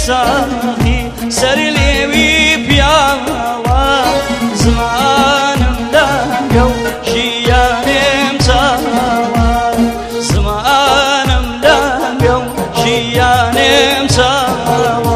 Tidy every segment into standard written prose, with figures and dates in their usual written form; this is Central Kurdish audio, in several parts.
ساقی سەر لێوی پیاوە زمانم لەگەڵ ژیانێم چاوە زمانم لەگەڵ ژیانێم چاوە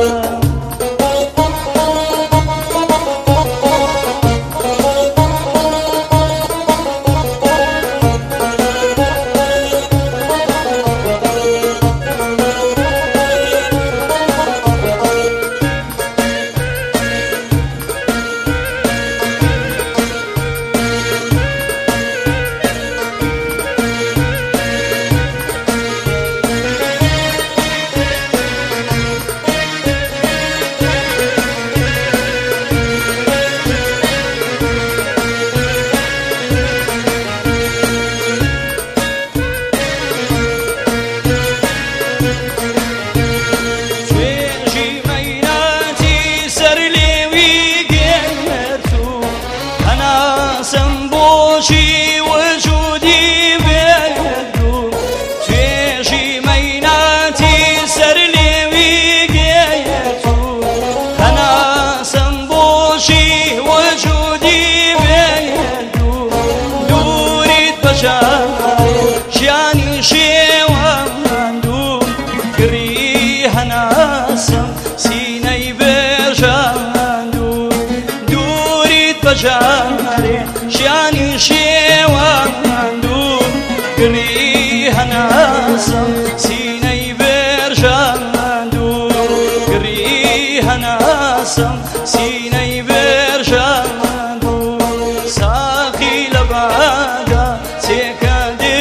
ژیانی شێوەندوو گری هەناسم سینەی بێژاندوو دووریت بەجارێ ژیانی شێوەندوو گری هەناسم سینەی بێژاندوو گری هەناسم سینەی بێژاندوو ساقی لە بادا چێکە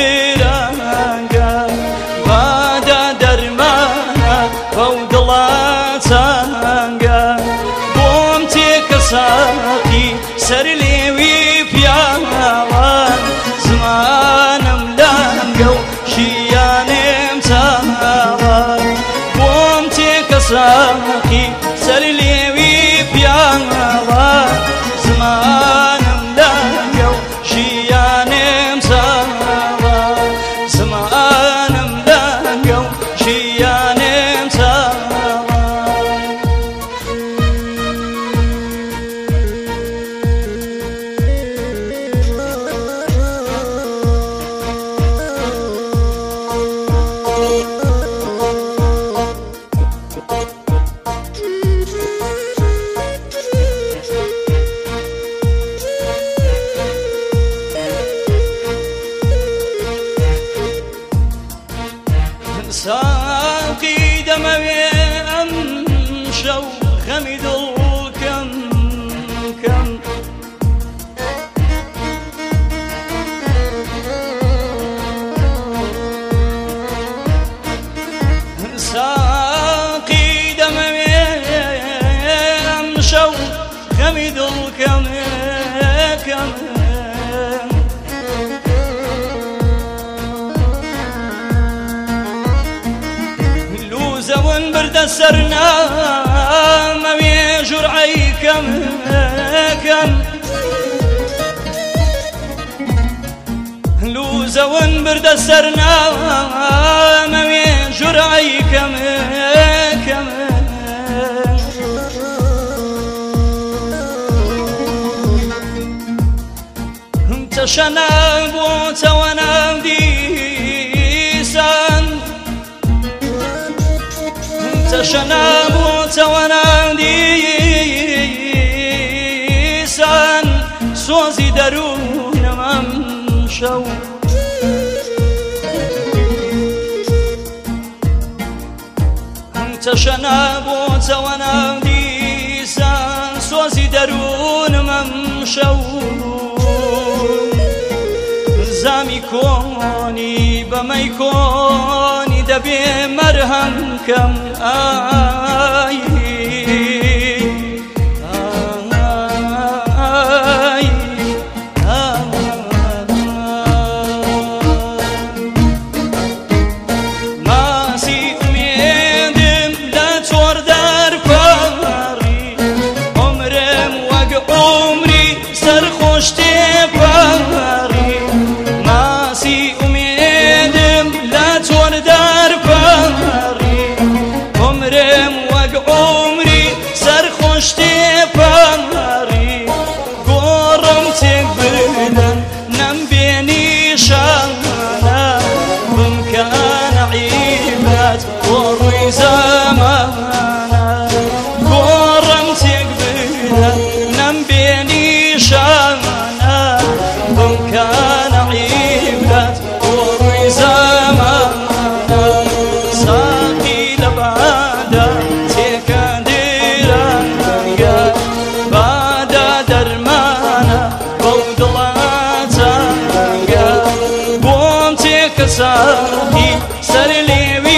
ساقی سەر لێوی پیاوە زمانم لەگەڵ ژیانێم چاوە بۆم تێکە ساقی سەر لێوی پیاوە زمانم لەگەڵ ژیانێم چاوە زمانم لەگەڵ ژیانێم چاوە ساقی دەمەوێ ئەم شەو خەمی دڵ کەم کەم ساقی دەمەوێ ئەم شەو خەمی دڵ کەم کەم زەون بردە سەر نامەوێ ژوڕعی کەم کەم لوزەون بردە سەر نامەوێ ژوڕعی کەم کەم چەشەنە بۆ چەوەنە دیسان چەشەنە بۆ چەوەنە دیسان سۆزی دەروونم ئەم شەو چەشەنە بۆ چەوەنە دیسان سۆزی دەروونم ئەم شەو زامی کۆنی بەمەی کۆنی دەبێ مەرهەم کەم ئای ماسی ئومێدم لە چۆر دەرپەڕی عومرم وەک عومری سەرخۆش تێپەڕی ماسی ئومێدم لە چۆر دەرپەڕی عومرم بمكان عيبات وروي زمانا قرمتك بنا نم بيني شانا بمكان عيبات وروي زمانا ساقي لبعدا تكاديرانيا بعدا درمانا بودلاتانيا قومتك ساقي سرلي